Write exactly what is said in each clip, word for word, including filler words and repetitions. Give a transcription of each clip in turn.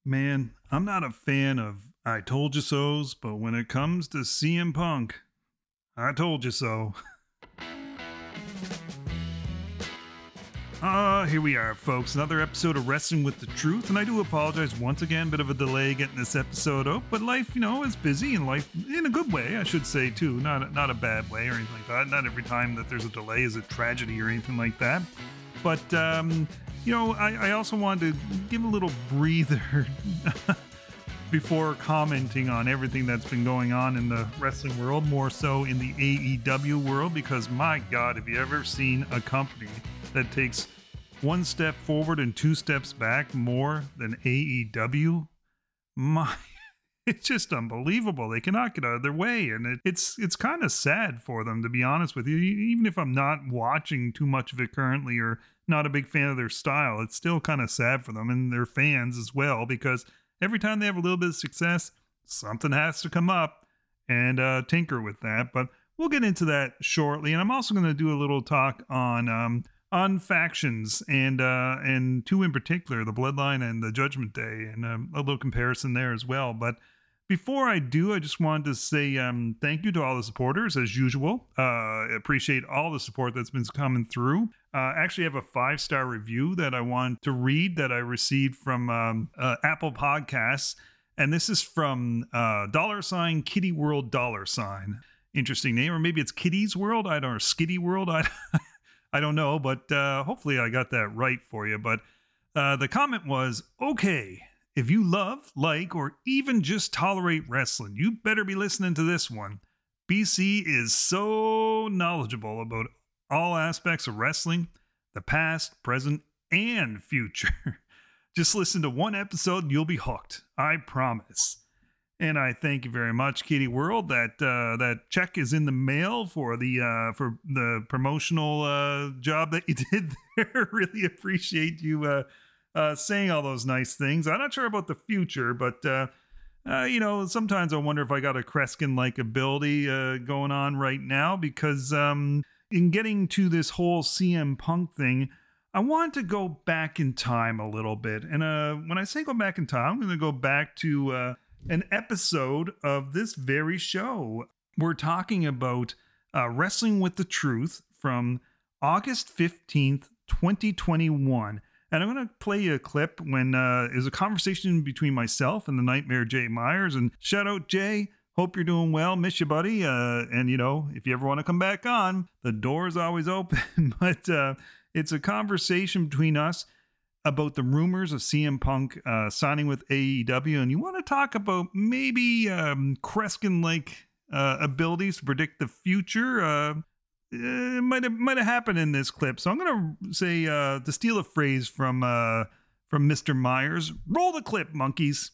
Man, I'm not a fan of I told you so's, but when it comes to C M Punk, I told you so. Ah, here we are, folks. Another episode of Wrestling with the Truth, and I do apologize once again. Bit of a delay getting this episode out, but life, you know, is busy, and life in a good way, I should say too. Not not a bad way or anything like that. Not every time that there's a delay is a tragedy or anything like that. But um, you know, I, I also wanted to give a little breather before commenting on everything that's been going on in the wrestling world, more so in the A E W world, because my God, have you ever seen a company that takes one step forward and two steps back more than A E W? My, it's just unbelievable. They cannot get out of their way, and it, it's it's kind of sad for them, to be honest with you. Even if I'm not watching too much of it currently or not a big fan of their style, it's still kind of sad for them and their fans as well, because every time they have a little bit of success, something has to come up and uh, tinker with that. But we'll get into that shortly, and I'm also going to do a little talk on um, on factions and uh, and two in particular, the Bloodline and the Judgment Day, and um, a little comparison there as well. But before I do, I just wanted to say um, thank you to all the supporters, as usual. Uh, I appreciate all the support that's been coming through. Uh, actually, I have a five-star review that I want to read that I received from um, uh, Apple Podcasts. And this is from uh, dollar sign Kitty World dollar sign. Interesting name. Or maybe it's Kitty's World. I don't know. Or Skitty World. I, I don't know. But uh, hopefully I got that right for you. But uh, the comment was, okay, if you love, like, or even just tolerate wrestling, you better be listening to this one. B C is so knowledgeable about all aspects of wrestling, the past, present, and future. Just listen to one episode and you'll be hooked. I promise. And I thank you very much, Kitty World. That uh, that check is in the mail for the uh, for the promotional uh, job that you did there. Really appreciate you uh, uh, saying all those nice things. I'm not sure about the future, but uh, uh, you know, sometimes I wonder if I got a Kreskin-like ability uh, going on right now, because um, in getting to this whole C M Punk thing, I want to go back in time a little bit. And uh, when I say go back in time, I'm going to go back to uh, an episode of this very show. We're talking about uh, Wrestling with the Truth from August fifteenth, twenty twenty-one. And I'm going to play you a clip when uh, it was a conversation between myself and the Nightmare Jay Myers. And shout out, Jay. Hope you're doing well. Miss you, buddy. Uh, and, you know, if you ever want to come back on, the door is always open. But uh, it's a conversation between us about the rumors of C M Punk uh, signing with A E W. And you want to talk about maybe um, Kreskin-like uh, abilities to predict the future. Uh, it might have might have happened in this clip. So I'm going to say, uh, to steal a phrase from uh, from Mister Myers, roll the clip, monkeys.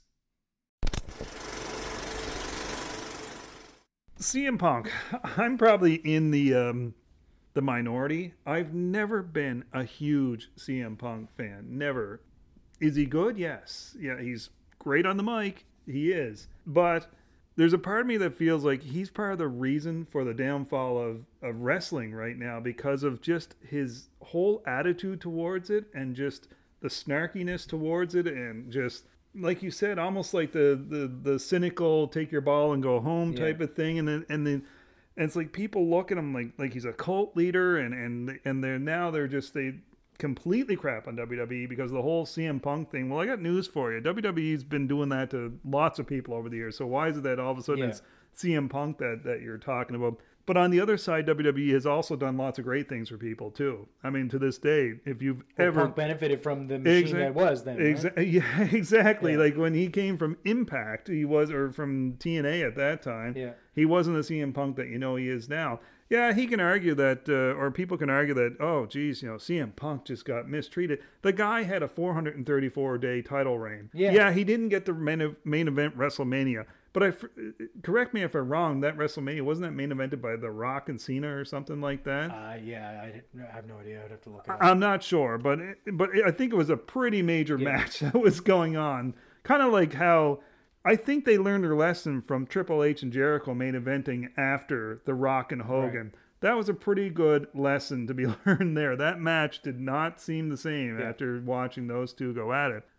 C M Punk, I'm probably in the um, the minority. I've never been a huge C M Punk fan. Never. Is he good? Yes. Yeah, he's great on the mic. He is. But there's a part of me that feels like he's part of the reason for the downfall of, of wrestling right now, because of just his whole attitude towards it and just the snarkiness towards it, and just, like you said, almost like the, the, the cynical take your ball and go home type yeah. of thing. And then and then and it's like people look at him like like he's a cult leader, and and and they're now they're just they completely crap on W W E because of the whole C M Punk thing. Well, I got news for you. W W E's been doing that to lots of people over the years. So why is it that all of a sudden yeah. it's C M Punk that, that you're talking about? But on the other side, W W E has also done lots of great things for people too. I mean, to this day, if you've well, ever Punk benefited from the machine exa- that was then, exa- right? Yeah, exactly. Yeah. Like when he came from Impact, he was, or from T N A at that time. Yeah. He wasn't the C M Punk that you know he is now. Yeah, he can argue that, uh, or people can argue that, oh, geez, you know, C M Punk just got mistreated. The guy had a four hundred thirty-four day title reign. Yeah, yeah he didn't get the main, main event WrestleMania. But I, correct me if I'm wrong, that WrestleMania, wasn't that main evented by The Rock and Cena or something like that? Uh, yeah, I, I have no idea. I'd have to look it up. I'm not sure, but it, but I think it was a pretty major yeah. match that was going on. Kind of like how I think they learned their lesson from Triple H and Jericho main eventing after The Rock and Hogan. Right. That was a pretty good lesson to be learned there. That match did not seem the same yeah. after watching those two go at it.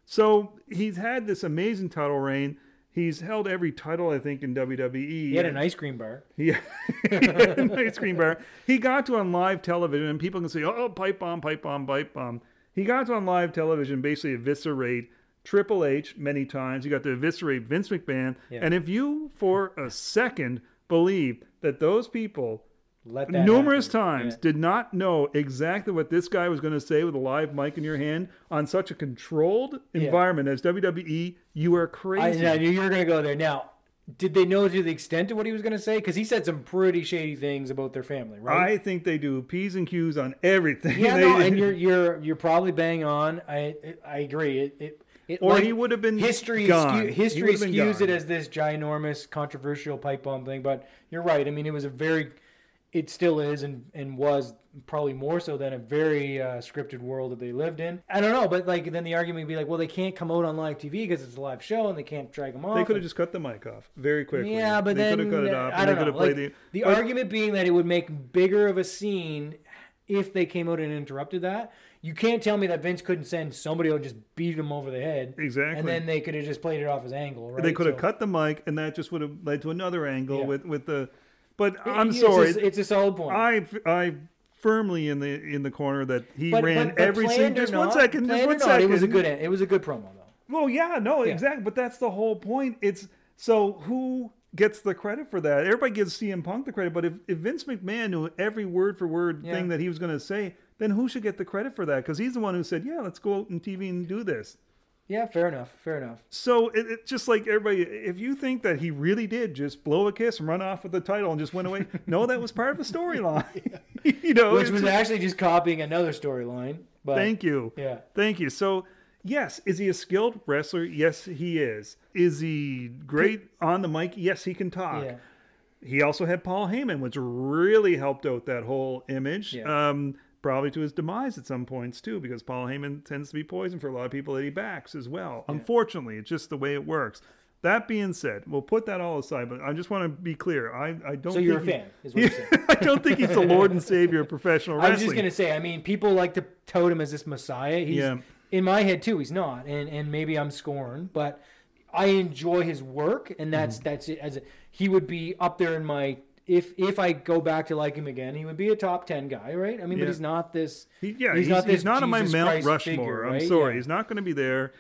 So he's had this amazing title reign. He's held every title, I think, in W W E. He had an ice cream bar. He, he had an ice cream bar. He got to on live television, and people can say, oh, pipe bomb, pipe bomb, pipe bomb. He got to on live television, basically eviscerate Triple H many times. He got to eviscerate Vince McMahon. Yeah. And if you, for a second, believe that those people numerous happen. times yeah. did not know exactly what this guy was going to say with a live mic in your hand on such a controlled yeah. environment as W W E, you are crazy. I, I knew you were going to go there. Now, did they know to the extent of what he was going to say? Because he said some pretty shady things about their family, right? I think they do P's and Q's on everything. Yeah, no, and you're you're you're probably bang on. I I agree. It, it, it or like, he would have been history gone. Skew, history skews it as this ginormous controversial pipe bomb thing, but you're right. I mean, it was a very It still is and, and was probably more so than a very uh, scripted world that they lived in. I don't know, but like then the argument would be like, well, they can't come out on live T V because it's a live show and they can't drag them off. They could have just cut the mic off very quickly. Yeah, but they then could have cut it off. I don't know. Like, the, the but, argument being that it would make bigger of a scene if they came out and interrupted that. You can't tell me that Vince couldn't send somebody out and just beat him over the head. Exactly. And then they could have just played it off his angle, right? They could have so, cut the mic and that just would have led to another angle yeah. with, with the... But I'm it's sorry. A, it's a solid point. I I firmly in the in the corner that he but, ran but, but every single. Just not, one second. Just one not, second. It was a good. It was a good promo though. Well, yeah, no, yeah. exactly. But that's the whole point. It's so who gets the credit for that? Everybody gives C M Punk the credit, but if, if Vince McMahon knew every word for word yeah. thing that he was going to say, then who should get the credit for that? Because he's the one who said, "Yeah, let's go out on T V and do this." Yeah, fair enough. Fair enough. So it's it just like everybody, if you think that he really did just blow a kiss and run off with the title and just went away, no, that was part of the storyline. yeah. you know, which was just, actually just copying another storyline. But thank you. Yeah. Thank you. So yes, is he a skilled wrestler? Yes, he is. Is he great on the mic? Yes, he can talk. Yeah. He also had Paul Heyman, which really helped out that whole image. Yeah. Um, Probably to his demise at some points, too, because Paul Heyman tends to be poison for a lot of people that he backs as well. Yeah. Unfortunately, it's just the way it works. That being said, we'll put that all aside, but I just want to be clear. I, I don't So you're think a fan, he, is what you're saying. I don't think he's the Lord and Savior of professional wrestling. I was just going to say, I mean, people like to tout him as this messiah. He's, yeah. In my head, too, he's not, and, and maybe I'm scorned, but I enjoy his work, and that's mm-hmm. that's it. As a, he would be up there in my... If if I go back to like him again, he would be a top ten guy, right? I mean, yeah. but he's not this. He, yeah, he's, he's not this. He's not on my Mount Christ Rushmore. Figure, right? I'm sorry, yeah. he's not going to be there.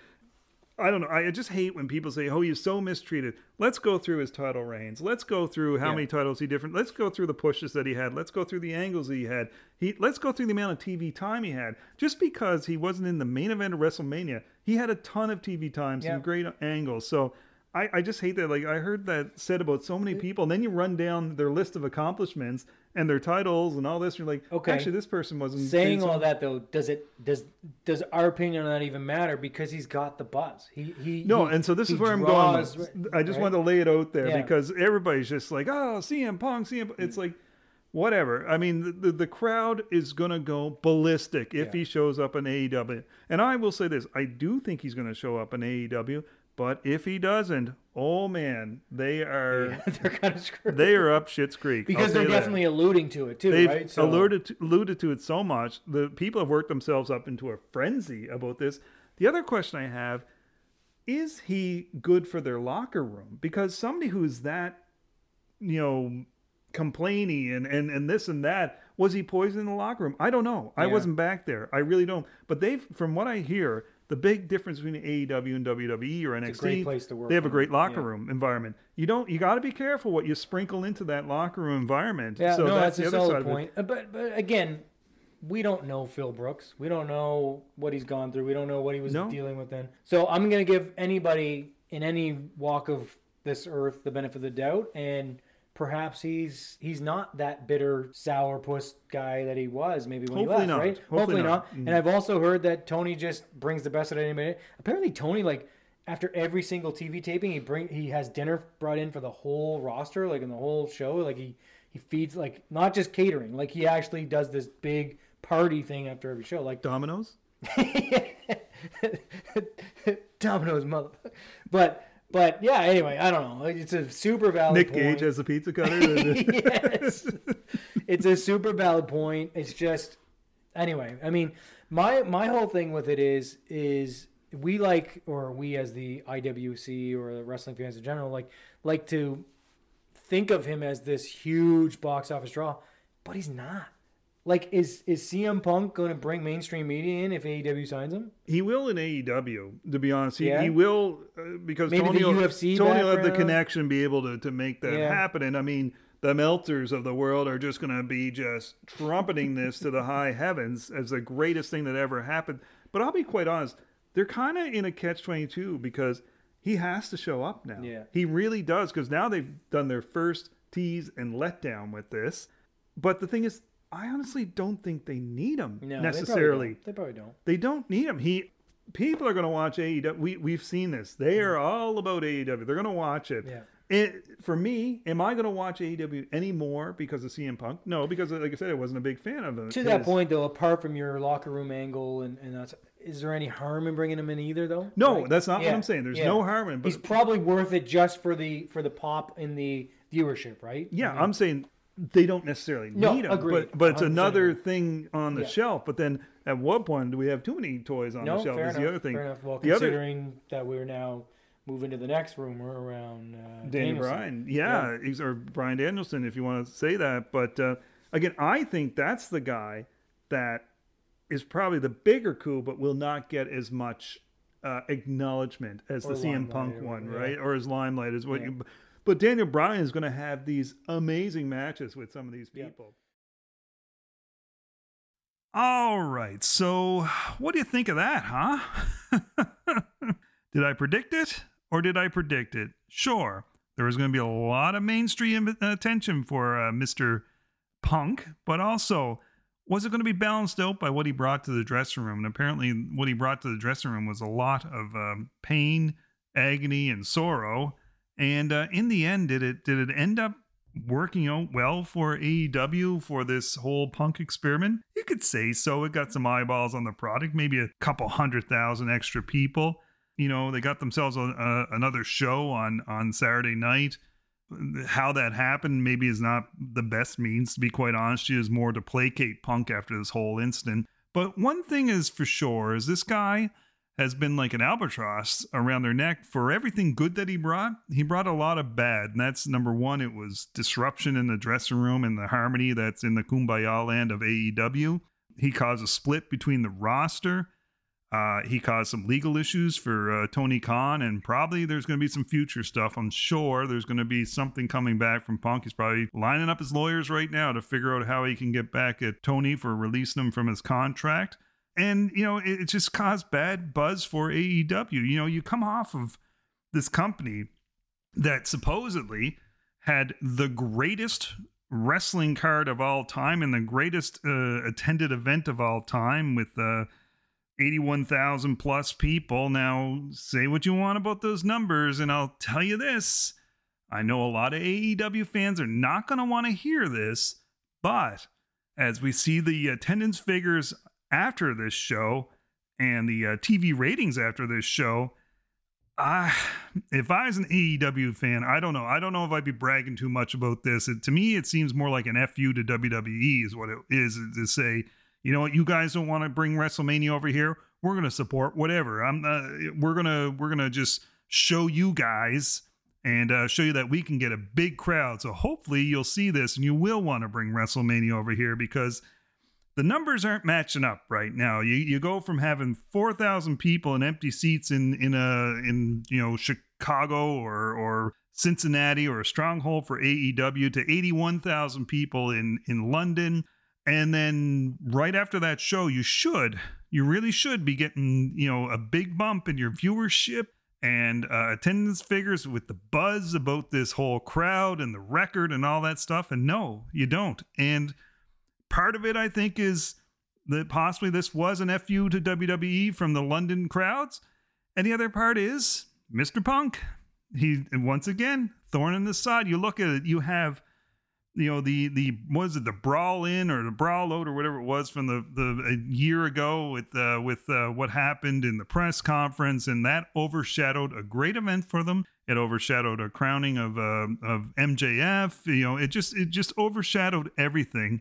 I don't know. I just hate when people say, "Oh, he's so mistreated." Let's go through his title reigns. Let's go through how yeah. many titles he different. Let's go through the pushes that he had. Let's go through the angles that he had. He let's go through the amount of T V time he had. Just because he wasn't in the main event of WrestleMania, he had a ton of T V time, some yeah. great angles. So. I, I just hate that. Like I heard that said about so many people, and then you run down their list of accomplishments and their titles and all this. You're like, okay, actually, this person wasn't saying all that though. Does it does does our opinion on that even matter? Because he's got the buzz. He he no, he, and so this is where draws, I'm going. I just right? wanted to lay it out there yeah. because everybody's just like, oh, C M Punk, C M Punk. It's like, whatever. I mean, the the, the crowd is gonna go ballistic if yeah. he shows up in A E W. And I will say this: I do think he's gonna show up in A E W. But if he doesn't, oh man, they are yeah, they're kind of screwed. They are up Shit's Creek because they're definitely that. alluding to it too. They've right? So... alluded to, alluded to it so much. The people have worked themselves up into a frenzy about this. The other question I have is: he good for their locker room? Because somebody who's that, you know, complaining and and and this and that, was he poisoned in the locker room? I don't know. I yeah. wasn't back there. I really don't. But they've, from what I hear. The big difference between A E W and W W E or N X T, it's a great place to work they have a great locker yeah. room environment. You don't, you got to be careful what you sprinkle into that locker room environment. Yeah, so no, that's, that's the a other solid side point. Of it. But but again, we don't know Phil Brooks. We don't know what he's gone through. We don't know what he was no. dealing with then. So I'm going to give anybody in any walk of this earth the benefit of the doubt, and perhaps he's he's not that bitter sourpuss guy that he was maybe when Hopefully he left, not. right? Hopefully, Hopefully not. not. Mm-hmm. And I've also heard that Tony just brings the best out of anybody. Apparently Tony, like, after every single T V taping, he bring he has dinner brought in for the whole roster, like in the whole show. Like he, he feeds, like, not just catering, like he actually does this big party thing after every show. Like Domino's? Domino's mother. But But yeah, anyway, I don't know. It's a super valid Nick point. Gage as a pizza cutter. Yes. It's a super valid point. It's just, anyway, I mean, my my whole thing with it is, is we like, or we as the I W C or the wrestling fans in general, like like to think of him as this huge box office draw, but he's not. Like, is is C M Punk going to bring mainstream media in if A E W signs him? He will in A E W, to be honest. He, Yeah. he will, uh, because Maybe Tony, the will, U F C Tony will have the background. connection, be able to, to make that Yeah. happen. And I mean, the Meltzers of the world are just going to be just trumpeting this to the high heavens as the greatest thing that ever happened. But I'll be quite honest, they're kind of in a catch twenty-two because he has to show up now. Yeah. He really does, because now they've done their first tease and letdown with this. But the thing is, I honestly don't think they need him No, necessarily. They probably don't. They probably don't. They don't need him. He people are going to watch A E W. We we've seen this. They are all about A E W. They're going to watch it. Yeah. It, for me, am I going to watch A E W anymore because of C M Punk? No, because like I said, I wasn't a big fan of it. To that point, though, apart from your locker room angle, and, and that's, is there any harm in bringing him in either, though? No, Right? that's not Yeah, what I'm saying. There's yeah. no harm in. But He's probably worth it just for the for the pop in the viewership, right? yeah, I mean, I'm saying they don't necessarily No, need him. agreed. But, but it's one hundred percent another agree. thing on the Yeah. shelf. But then at what point do we have too many toys on no, the shelf? fair Is enough. the other thing. Fair enough. Well, The other- considering that we're now moving to the next rumor around uh, Daniel Danielson. Bryan, yeah, he's or Brian Danielson, if you want to say that. But uh, again, I think that's the guy that is probably the bigger coup, but will not get as much uh, acknowledgement as Or the C M limelight Punk or- one, yeah. right? Or his limelight is what Yeah. you. But Daniel Bryan is going to have these amazing matches with some of these Yeah. people. All right, so what do you think of that, huh? Did I predict it or did I predict it? Sure, there was going to be a lot of mainstream attention for uh, Mister Punk, but also, was it going to be balanced out by what he brought to the dressing room? And apparently, what he brought to the dressing room was a lot of um, pain, agony, and sorrow. And uh, in the end, did it did it end up working out well for A E W for this whole Punk experiment? You could say so. It got some eyeballs on the product, maybe a couple hundred thousand extra people. You know, they got themselves a, a, another show on, on Saturday night. How that happened maybe is not the best means, to be quite honest. She is more to placate Punk after this whole incident. But one thing is for sure is this guy has been like an albatross around their neck for everything good that he brought. He brought a lot of bad. And that's number one, it was disruption in the dressing room and the harmony that's in the kumbaya land of A E W. He caused a split between the roster. Uh, he caused some legal issues for uh, Tony Khan, and probably there's going to be some future stuff. I'm sure there's going to be something coming back from Punk. He's probably lining up his lawyers right now to figure out how he can get back at Tony for releasing him from his contract. And, you know, it, it just caused bad buzz for A E W. You know, you come off of this company that supposedly had the greatest wrestling card of all time and the greatest uh, attended event of all time with uh, eighty-one thousand plus people. Now, say what you want about those numbers, and I'll tell you this. I know a lot of A E W fans are not going to want to hear this, but as we see the attendance figures after this show and the uh, T V ratings after this show, I, if I was an A E W fan, I don't know. I don't know if I'd be bragging too much about this. It, to me, it seems more like an F U to W W E is what it is, to say, you know what, you guys don't want to bring WrestleMania over here. We're going to support whatever. I'm. Uh, we're gonna we're gonna just show you guys and uh, show you that we can get a big crowd. So hopefully you'll see this and you will want to bring WrestleMania over here, because the numbers aren't matching up right now. You you go from having four thousand people in empty seats in in a in you know Chicago or or Cincinnati or a stronghold for A E W to eighty-one thousand people in in London. And then right after that show, you should, you really should be getting, you know, a big bump in your viewership and uh, attendance figures with the buzz about this whole crowd and the record and all that stuff. And no, you don't. And part of it, I think, is that possibly this was an F U to W W E from the London crowds. And the other part is Mister Punk. He, once again, thorn in the side. You look at it, you have, you know, the, the, was it the Brawl In or the Brawl Out or whatever it was from the, the a year ago with, uh, with uh, what happened in the press conference, and that overshadowed a great event for them. It overshadowed a crowning of, uh, of M J F. You know, it just, it just overshadowed everything.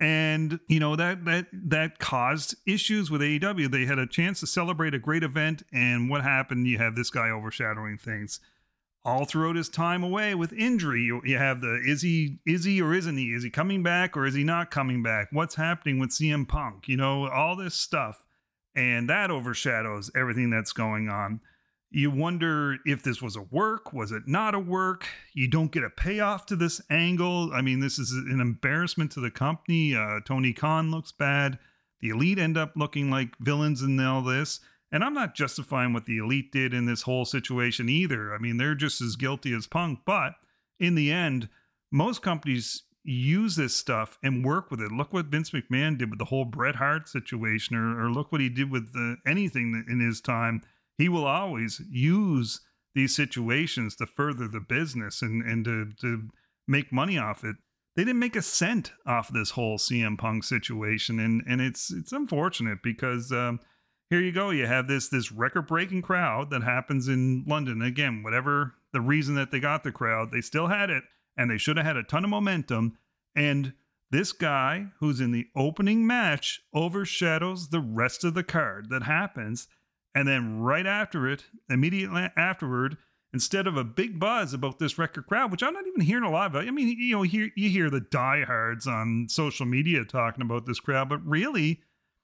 And, you know, that that that caused issues with A E W. They had a chance to celebrate a great event, and what happened? You have this guy overshadowing things. All throughout his time away with injury, you, you have the, is he, is he or isn't he? Is he coming back or is he not coming back? What's happening with C M Punk? You know, all this stuff. And that overshadows everything that's going on. You wonder if this was a work. Was it not a work? You don't get a payoff to this angle. I mean, this is an embarrassment to the company. Uh, Tony Khan looks bad. The Elite end up looking like villains in all this. And I'm not justifying what the Elite did in this whole situation either. I mean, they're just as guilty as Punk. But in the end, most companies use this stuff and work with it. Look what Vince McMahon did with the whole Bret Hart situation, or, or look what he did with the, anything in his time. He will always use these situations to further the business and, and to, to make money off it. They didn't make a cent off this whole C M Punk situation. And, and it's it's unfortunate because... Um, Here you go. You have this this record-breaking crowd that happens in London. Again, whatever the reason that they got the crowd, they still had it, and they should have had a ton of momentum. And this guy who's in the opening match overshadows the rest of the card that happens. And then right after it, immediately afterward, instead of a big buzz about this record crowd, which I'm not even hearing a lot of. I mean, you know, you, you hear the diehards on social media talking about this crowd, but really...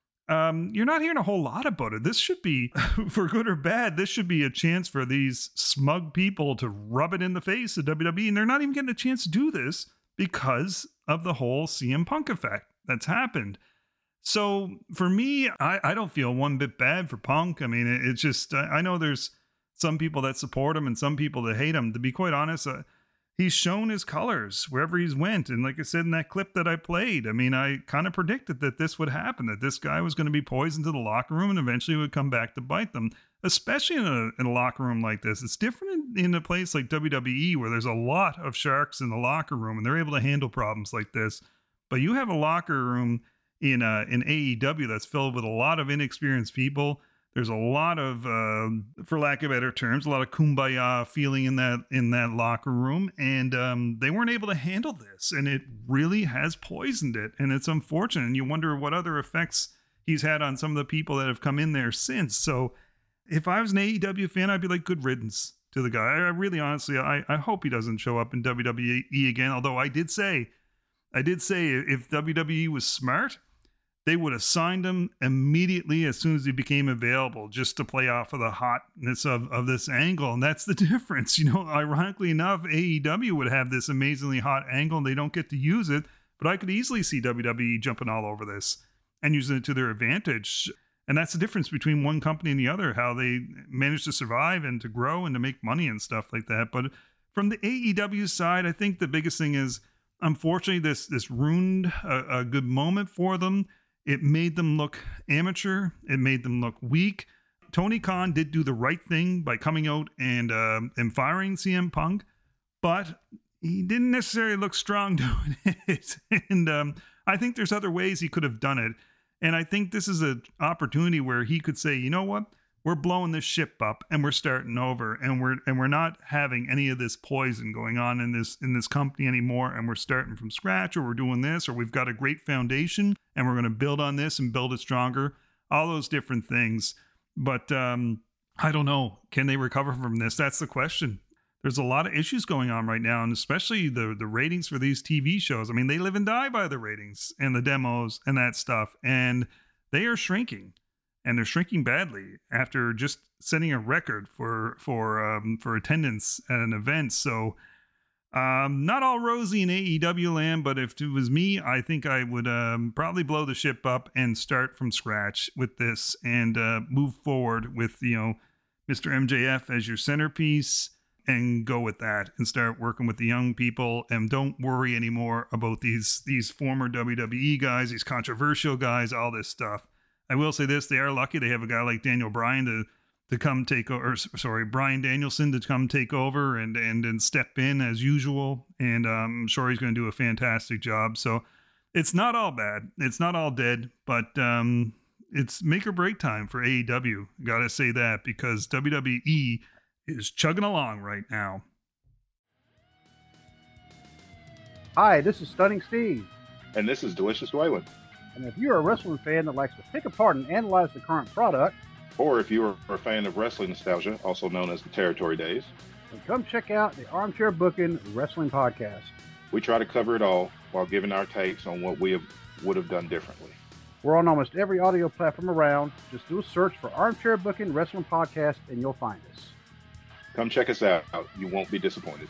Um, you're not hearing a whole lot about it. This should be, for good or bad, this should be a chance for these smug people to rub it in the face of W W E, and they're not even getting a chance to do this because of the whole C M Punk effect that's happened. So for me, I, I don't feel one bit bad for Punk. I mean, it, it's just, I, I know there's some people that support him and some people that hate him. To be quite honest, uh, he's shown his colors wherever he's went. And like I said in that clip that I played, I mean, I kind of predicted that this would happen, that this guy was going to be poisoned to the locker room and eventually would come back to bite them, especially in a, in a locker room like this. It's different in, in a place like W W E where there's a lot of sharks in the locker room and they're able to handle problems like this. But you have a locker room in, uh, in A E W that's filled with a lot of inexperienced people. There's a lot of, uh, for lack of better terms, a lot of kumbaya feeling in that in that locker room, and um, they weren't able to handle this, and it really has poisoned it, and it's unfortunate. And you wonder what other effects he's had on some of the people that have come in there since. So, if I was an A E W fan, I'd be like, good riddance to the guy. I really, honestly, I, I hope he doesn't show up in W W E again. Although I did say, I did say, if W W E was smart, they would have signed him immediately as soon as he became available, just to play off of the hotness of, of this angle. And that's the difference. You know, ironically enough, A E W would have this amazingly hot angle and they don't get to use it. But I could easily see W W E jumping all over this and using it to their advantage. And that's the difference between one company and the other, how they manage to survive and to grow and to make money and stuff like that. But from the A E W side, I think the biggest thing is, unfortunately, this, this ruined a, a good moment for them. It made them look amateur. It made them look weak. Tony Khan did do the right thing by coming out and uh, and firing C M Punk, but he didn't necessarily look strong doing it. And um, I think there's other ways he could have done it. And I think this is an opportunity where he could say, you know what? We're blowing this ship up and we're starting over, and we're and we're not having any of this poison going on in this in this company anymore, and we're starting from scratch, or we're doing this, or we've got a great foundation and we're going to build on this and build it stronger, all those different things. But um I don't know, can they recover from this? That's the question. There's a lot of issues going on right now, and especially the the ratings for these T V shows. I mean, they live and die by the ratings and the demos and that stuff, and they are shrinking. And they're shrinking badly after just setting a record for for um, for attendance at an event. So um, not all rosy in A E W land, but if it was me, I think I would um, probably blow the ship up and start from scratch with this and uh, move forward with, you know, Mister M J F as your centerpiece and go with that and start working with the young people, and don't worry anymore about these these former W W E guys, these controversial guys, all this stuff. I will say this, they are lucky they have a guy like Daniel Bryan to to come take over, sorry, Bryan Danielson to come take over and, and, and step in as usual. And um, I'm sure he's going to do a fantastic job. So it's not all bad. It's not all dead, but um, it's make or break time for A E W. Got to say that, because W W E is chugging along right now. Hi, this is Stunning Steve. And this is Delicious Dwaylen. And if you're a wrestling fan that likes to pick apart and analyze the current product, or if you are a fan of wrestling nostalgia, also known as the Territory Days, then come check out the Armchair Booking Wrestling Podcast. We try to cover it all while giving our takes on what we have, would have done differently. We're on almost every audio platform around. Just do a search for Armchair Booking Wrestling Podcast and you'll find us. Come check us out. You won't be disappointed.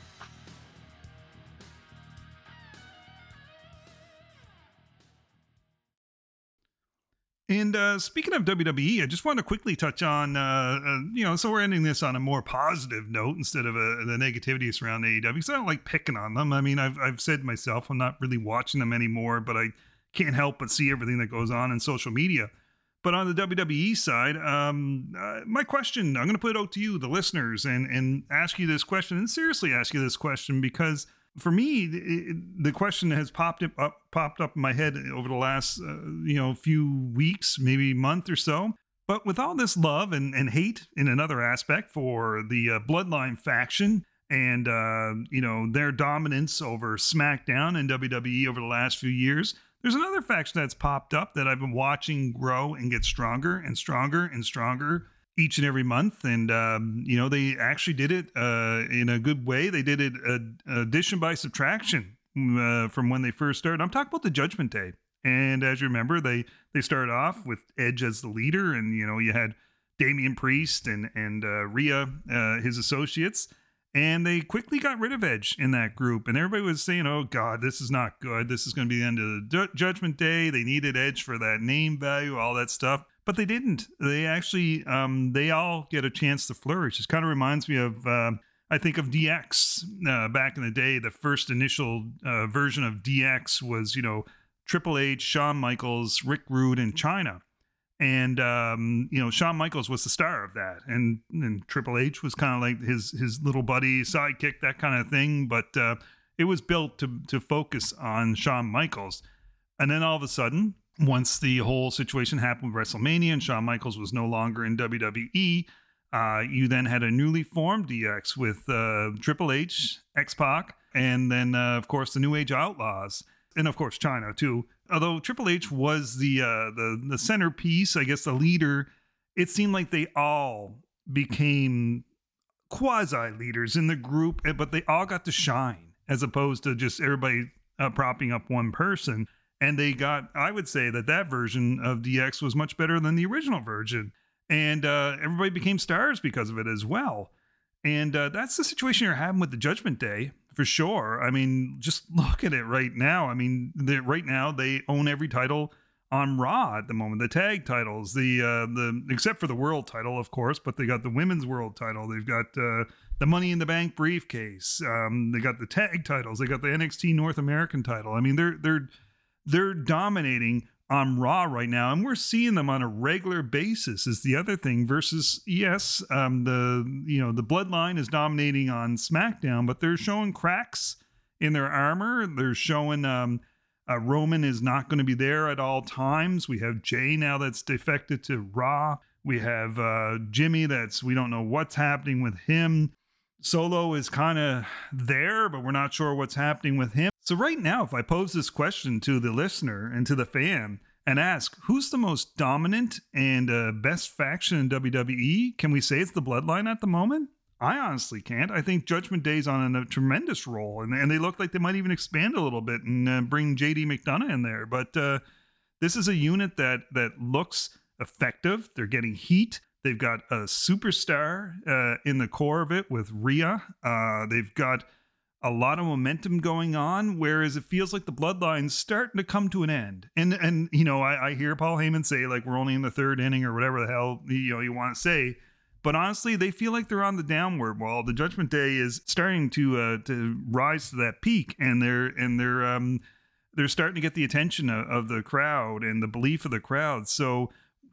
And uh, speaking of W W E, I just want to quickly touch on, uh, uh, you know, so we're ending this on a more positive note instead of uh, the negativity surround A E W. Because I don't like picking on them. I mean, I've I've said myself, I'm not really watching them anymore, but I can't help but see everything that goes on in social media. But on the W W E side, um, uh, my question, I'm going to put it out to you, the listeners, and and ask you this question, and seriously ask you this question, because for me, it, the question has popped up, popped up in my head over the last, uh, you know, few weeks, maybe month or so. But with all this love and, and hate in another aspect for the uh, Bloodline faction and, uh, you know, their dominance over SmackDown and W W E over the last few years, there's another faction that's popped up that I've been watching grow and get stronger and stronger and stronger each and every month. And, um, you know, they actually did it uh, in a good way. They did it uh, addition by subtraction uh, from when they first started. I'm talking about the Judgment Day. And as you remember, they, they started off with Edge as the leader. And, you know, you had Damian Priest and, and uh, Rhea, uh, his associates. And they quickly got rid of Edge in that group. And everybody was saying, oh, God, this is not good. This is going to be the end of the Ju- Judgment Day. They needed Edge for that name value, all that stuff. But they didn't. They actually, um, they all get a chance to flourish. It kind of reminds me of, uh, I think of D X uh, back in the day. The first initial uh, version of D X was, you know, Triple H, Shawn Michaels, Rick Rude, and Chyna. And, um, you know, Shawn Michaels was the star of that. And, and Triple H was kind of like his his little buddy, sidekick, that kind of thing. But uh, it was built to to focus on Shawn Michaels. And then all of a sudden, once the whole situation happened with WrestleMania and Shawn Michaels was no longer in W W E, uh, you then had a newly formed D X with uh, Triple H, X-Pac, and then, uh, of course, the New Age Outlaws. And, of course, Chyna, too. Although Triple H was the, uh, the, the centerpiece, I guess the leader, it seemed like they all became quasi-leaders in the group, but they all got to shine as opposed to just everybody uh, propping up one person. And they got, I would say that that version of D X was much better than the original version. And uh, everybody became stars because of it as well. And uh, that's the situation you're having with the Judgment Day, for sure. I mean, just look at it right now. I mean, right now they own every title on Raw at the moment. The tag titles, the uh, the except for the world title, of course, but they got the women's world title. They've got uh, the Money in the Bank briefcase. Um, they got the tag titles. They got the N X T North American title. I mean, they're they're They're dominating on Raw right now, and we're seeing them on a regular basis is the other thing versus, yes, um, the, you know, the Bloodline is dominating on SmackDown, but they're showing cracks in their armor. They're showing um, uh, Roman is not going to be there at all times. We have Jay now that's defected to Raw. We have uh, Jimmy that's, we don't know what's happening with him. Solo is kind of there, but we're not sure what's happening with him. So right now, if I pose this question to the listener and to the fan and ask, who's the most dominant and uh, best faction in W W E? Can we say it's the Bloodline at the moment? I honestly can't. I think Judgment Day's on a tremendous roll, and, and they look like they might even expand a little bit and uh, bring J D McDonough in there. But uh, this is a unit that that looks effective. They're getting heat. They've got a superstar uh, in the core of it with Rhea. Uh, they've got a lot of momentum going on, whereas it feels like the Bloodline's starting to come to an end. And, and you know, I, I hear Paul Heyman say, like, we're only in the third inning or whatever the hell, you know, you want to say. But honestly, they feel like they're on the downward while the Judgment Day is starting to uh, to rise to that peak, and they're and they're um they're starting to get the attention of, of the crowd and the belief of the crowd. So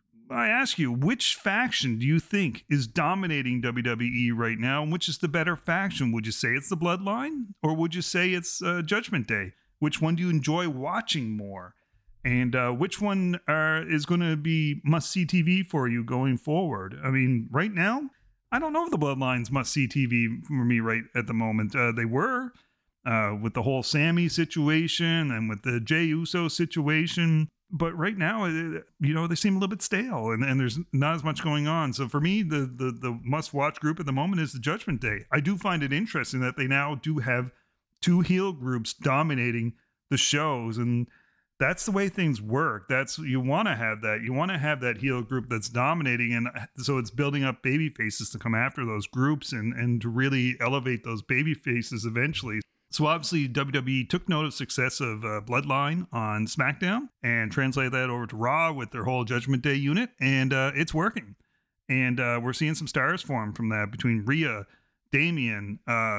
I ask you, which faction do you think is dominating W W E right now, and which is the better faction? Would you say it's the Bloodline, or would you say it's uh, Judgment Day? Which one do you enjoy watching more? And uh, which one uh, is going to be must-see T V for you going forward? I mean, right now, I don't know if the Bloodline's must-see T V for me right at the moment. Uh, they were. uh, with the whole Sammy situation and with the Jey Uso situation. But right now, it, you know, they seem a little bit stale, and, and there's not as much going on. So for me, the, the, the must-watch group at the moment is the Judgment Day. I do find it interesting that they now do have two heel groups dominating the shows, and that's the way things work. That's, you want to have that. You want to have that heel group that's dominating, and so it's building up baby faces to come after those groups and, and to really elevate those baby faces eventually. So obviously W W E took note of success of uh, Bloodline on SmackDown and translated that over to Raw with their whole Judgment Day unit, and uh, it's working. And uh, we're seeing some stars form from that between Rhea, Damian, uh,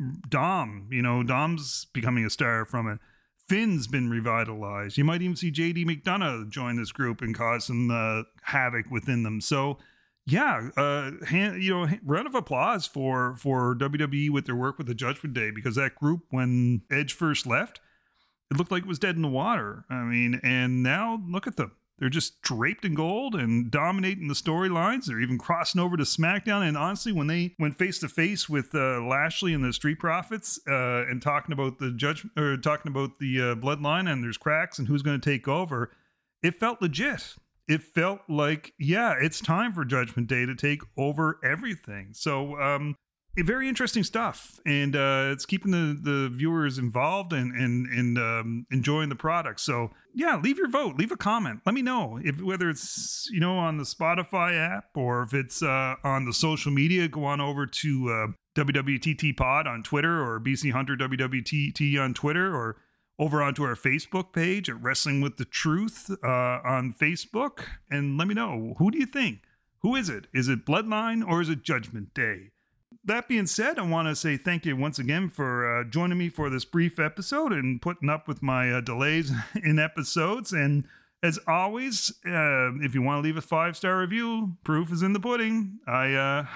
Dom. You know, Dom's becoming a star from it. Finn's been revitalized. You might even see J D McDonough join this group and cause some uh, havoc within them. So yeah, uh, hand, you know, round of applause for for W W E with their work with the Judgment Day, because that group, when Edge first left, it looked like it was dead in the water. I mean, and now look at them. They're just draped in gold and dominating the storylines. They're even crossing over to SmackDown. And honestly, when they went face to face with uh, Lashley and the Street Profits uh, and talking about the judge or talking about the uh, Bloodline and there's cracks and who's going to take over, it felt legit. It felt like, yeah, it's time for Judgment Day to take over everything. So, um, very interesting stuff, and uh, it's keeping the, the viewers involved and and and um, enjoying the product. So, yeah, leave your vote, leave a comment, let me know if whether it's, you know, on the Spotify app or if it's uh, on the social media. Go on over to uh, W W T T Pod on Twitter or B C Hunter W W T T on Twitter, or over onto our Facebook page at Wrestling with the Truth uh, on Facebook, and let me know, who do you think? Who is it? Is it Bloodline or is it Judgment Day? That being said, I want to say thank you once again for uh, joining me for this brief episode and putting up with my uh, delays in episodes. And as always, uh, if you want to leave a five-star review, proof is in the pudding. I uh,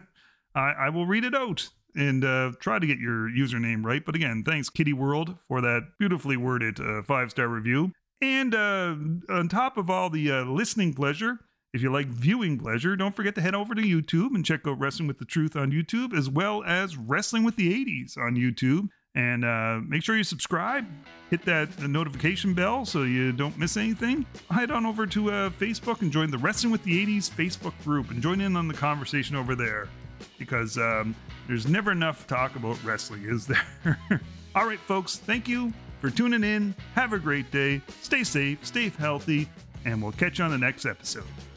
I, I will read it out and uh, try to get your username right. But again, thanks Kitty World for that beautifully worded uh, five-star review. And uh, on top of all the uh, listening pleasure, if you like viewing pleasure, don't forget to head over to YouTube and check out Wrestling with the Truth on YouTube, as well as Wrestling with the eighties on YouTube. And uh, make sure you subscribe, hit that notification bell so you don't miss anything. Head on over to uh, Facebook and join the Wrestling with the eighties Facebook group and join in on the conversation over there, because um, there's never enough talk about wrestling, is there? All right, folks, thank you for tuning in. Have a great day. Stay safe, stay healthy, and we'll catch you on the next episode.